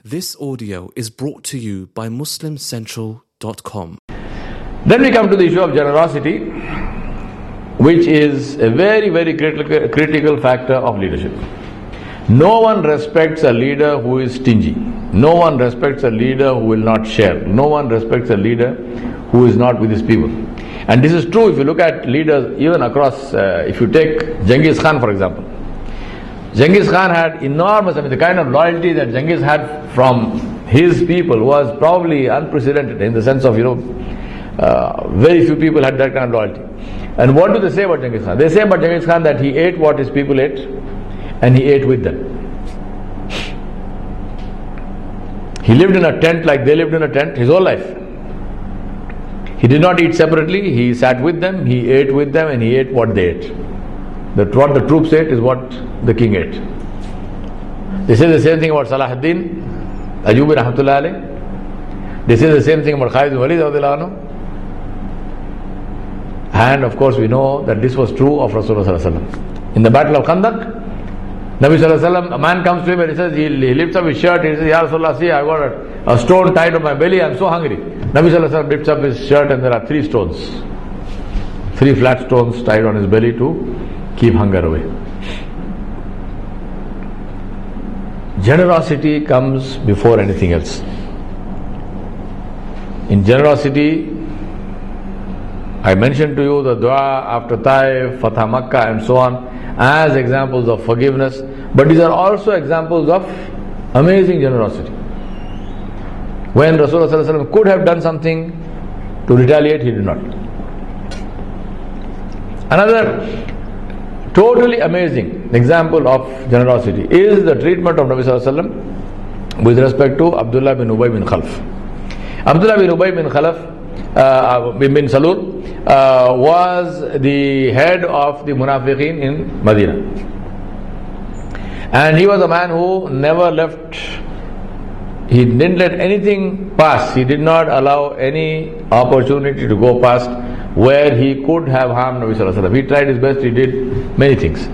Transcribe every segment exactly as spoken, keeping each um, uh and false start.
This audio is brought to you by Muslim Central dot com. Then we come to the issue of generosity, which is a very, very critical, critical factor of leadership. No one respects a leader who is stingy. No one respects a leader who will not share. No one respects a leader who is not with his people. And this is true if you look at leaders even across, uh, if you take Genghis Khan for example. Genghis Khan had enormous, I mean the kind of loyalty that Genghis had from his people was probably unprecedented in the sense of, you know, uh, very few people had that kind of loyalty. And what do they say about Genghis Khan? They say about Genghis Khan that he ate what his people ate and he ate with them. He lived in a tent like they lived in a tent his whole life. He did not eat separately, he sat with them, he ate with them and he ate what they ate. That what the troops ate is what the king ate. They say the same thing about Salahuddin Ayyubi rahmatullah alayh. They say the same thing about Khalid bin Walid radhiyallahu anhu. And of course we know that this was true of Rasulullah sallallahu alaihi wasallam. In the battle of Khandaq, Nabi sallallahu alaihi wasallam, a man comes to him and he says, he, he lifts up his shirt, he says, Ya Rasulullah, see, I got a, a stone tied on my belly, I am so hungry. Nabi sallallahu alaihi wasallam lifts up his shirt and there are three stones. Three flat stones tied on his belly to keep hunger away. Generosity comes before anything else. In generosity, I mentioned to you the dua after Taif, Fatah Makkah and so on as examples of forgiveness, but these are also examples of amazing generosity. When Rasulullah sallallahu alaihi wasallam could have done something to retaliate, he did not. Another totally amazing example of generosity is the treatment of Nabi sallallahu alaihi wasallam with respect to Abdullah bin Ubay bin Khalaf. Abdullah bin Ubay bin Khalaf uh, bin Salul uh, was the head of the Munafiqeen in Medina, and he was a man who never left. He didn't let anything pass. He did not allow any opportunity to go past where he could have harmed Nabi sallallahu alaihi wasallam. He tried his best, he did many things.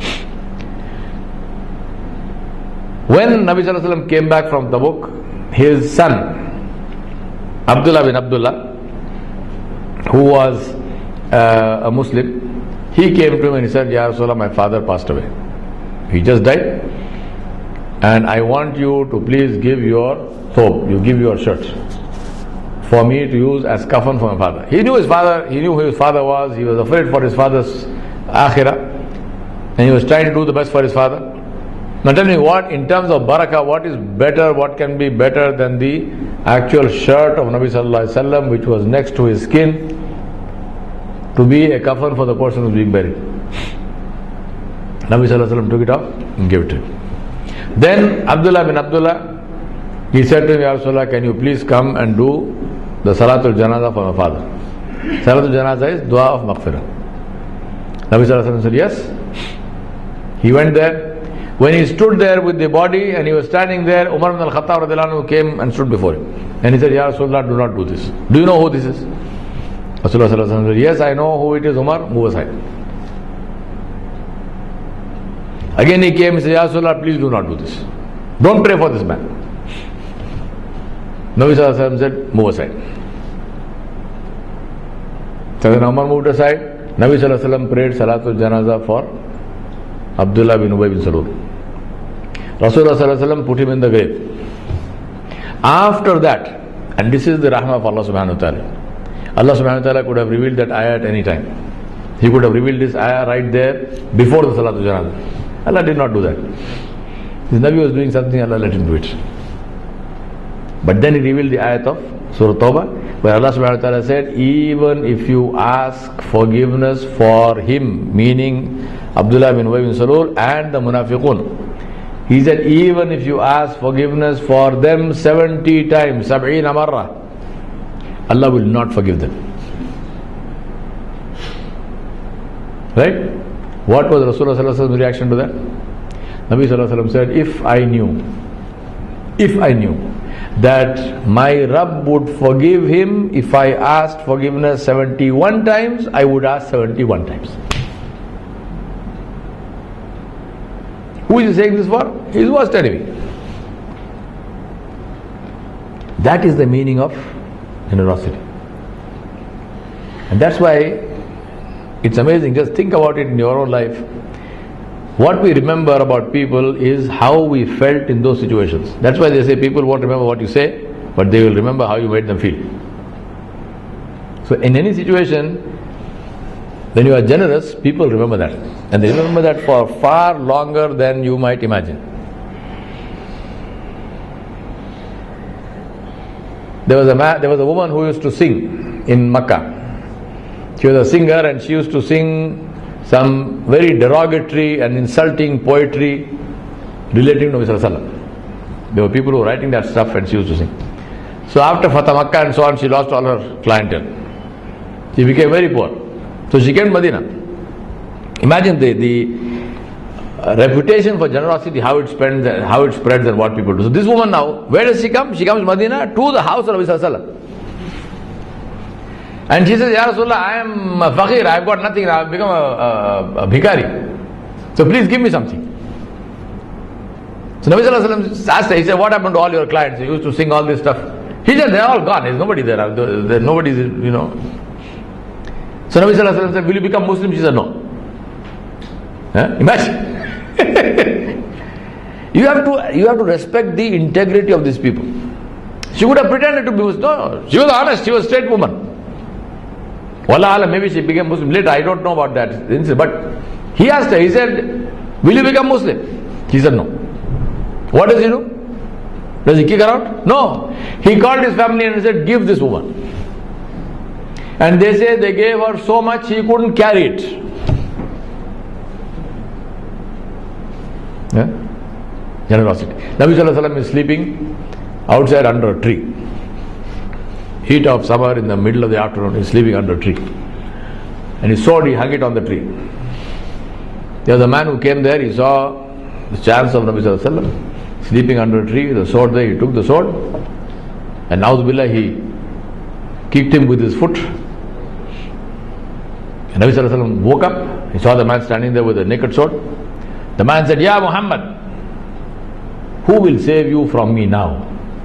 When Nabi sallallahu alaihi wasallam came back from Tabuk, his son Abdullah bin Abdullah, who was uh, a Muslim, he came to him and he said, Ya Rasulullah, my father passed away. He just died, and I want you to please give your thobe, you give your shirt for me to use as kafan for my father. He knew his father, he knew who his father was, he was afraid for his father's akhirah, and he was trying to do the best for his father. Now tell me what, in terms of barakah, what is better, what can be better than the actual shirt of Nabi sallallahu alaihi wasallam which was next to his skin to be a kafan for the person who is being buried. Nabi sallallahu alaihi wasallam took it off and gave it to him. Then Abdullah bin Abdullah, he said to him, Ya Rasulullah, can you please come and do the Salatul Janazah for my father? Salatul Janazah is dua of maghfirah. Nabi sallallahu alaihi wasallam said yes. He went there. When he stood there with the body and he was standing there, Umar ibn al-Khattab radhiyallahu anhu came and stood before him. And he said, Ya Rasulullah, do not do this. Do you know who this is? Rasulullah sallallahu alaihi wasallam said, yes, I know who it is, Umar, move aside. Again he came and said, Ya Rasulullah, please do not do this. Don't pray for this man. Nabi sallallahu alaihi wasallam said, move aside. So then Umar moved aside. Nabi sallallahu alaihi wasallam prayed Salatul Janazah for Abdullah bin Ubay bin Salul. Rasulullah sallallahu alaihi wasallam put him in the grave. After that, and this is the rahmah of Allah subhanahu wa ta'ala, Allah subhanahu wa ta'ala could have revealed that ayah at any time. He could have revealed this ayah right there before the Salatul Janazah. Allah did not do that. His Nabi was doing something, Allah let him do it. But then he revealed the ayat of Surah Tawbah, where Allah subhanahu wa ta'ala said, even if you ask forgiveness for him, meaning Abdullah bin Ubay bin Salul and the Munafiqun, he said, even if you ask forgiveness for them seventy times, sab'ina marra, Allah will not forgive them. Right? What was Rasulullah sallallahu alaihi wasallam's reaction to that? Nabi sallallahu alaihi wasallam said, if I knew, if I knew that my Rabb would forgive him if I asked forgiveness seventy-one times, I would ask seventy-one times. Who is he saying this for? His worst enemy. That is the meaning of generosity. And that's why it's amazing. Just think about it in your own life. What we remember about people is how we felt in those situations. That's why they say people won't remember what you say, but they will remember how you made them feel. So in any situation, when you are generous, people remember that. And they remember that for far longer than you might imagine. There was a man, there was a woman who used to sing in Makkah. She was a singer and she used to sing some very derogatory and insulting poetry relating to Nabi Sallallahu Alaihi Wasallam. There were people who were writing that stuff and she used to sing. So after Fatah Makkah and so on, she lost all her clientele. She became very poor. So she came to Medina. Imagine the, the uh, reputation for generosity, how it spreads, how it spreads and what people do. So this woman now, where does she come? She comes to Medina to the house of Nabi Sallallahu Alaihi Wasallam. And she says, Ya Rasulullah, I am a faqir, I have got nothing, I have become a, a, a bhikari. So please give me something. So Nabi Sallallahu Alaihi Wasallam asked her, he said, what happened to all your clients? You used to sing all this stuff. He said, they're all gone, there's nobody there, there's nobody, you know. So Nabi Sallallahu Alaihi Wasallam said, will you become Muslim? She said, no. Huh? Imagine. you have to you have to respect the integrity of these people. She would have pretended to be Muslim. No, no. She was honest, she was a straight woman. Wallah alam, maybe she became Muslim later, I don't know about that. But he asked her, he said, will you become Muslim? She said, no. What does he do? Does he kick her out? No. He called his family and said, give this woman. And they say they gave her so much he couldn't carry it. Yeah? Generosity. Nabi Sallallahu Alaihi Wasallam is sleeping outside under a tree. Heat of summer in the middle of the afternoon, he is sleeping under a tree. And his sword, he hung it on the tree. There was a man who came there, he saw the chance of Nabi Sallallahu Alaihi Wasallam sleeping under a tree with a sword there. He took the sword and Na'udhu Billah, he kicked him with his foot. And Nabi Sallallahu Alaihi Wasallam woke up, he saw the man standing there with a naked sword. The man said, Ya Muhammad, who will save you from me now?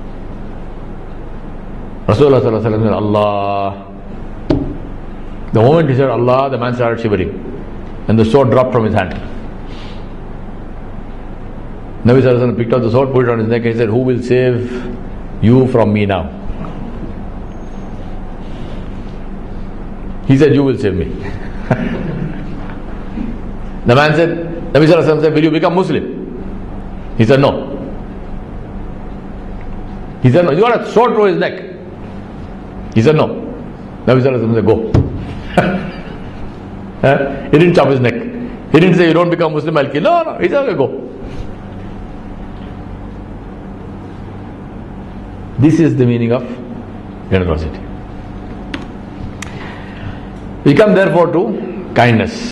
Rasulullah Sallallahu Alaihi Wasallam said, Allah. The moment he said Allah, the man started shivering and the sword dropped from his hand. Nabi Sallallahu Alaihi Wasallam picked up the sword, put it on his neck and he said, who will save you from me now? He said, you will save me. The man said, Nabi Sallallahu Alaihi Wasallam said, will you become Muslim? He said, no. He said, no. You got a sword through his neck. He said, no. Nabi Sallallahu Alaihi Wasallam said, go. Huh? He didn't chop his neck. He didn't say, you don't become Muslim, I'll kill. No, no. He said, okay, go. This is the meaning of generosity. We come therefore to kindness.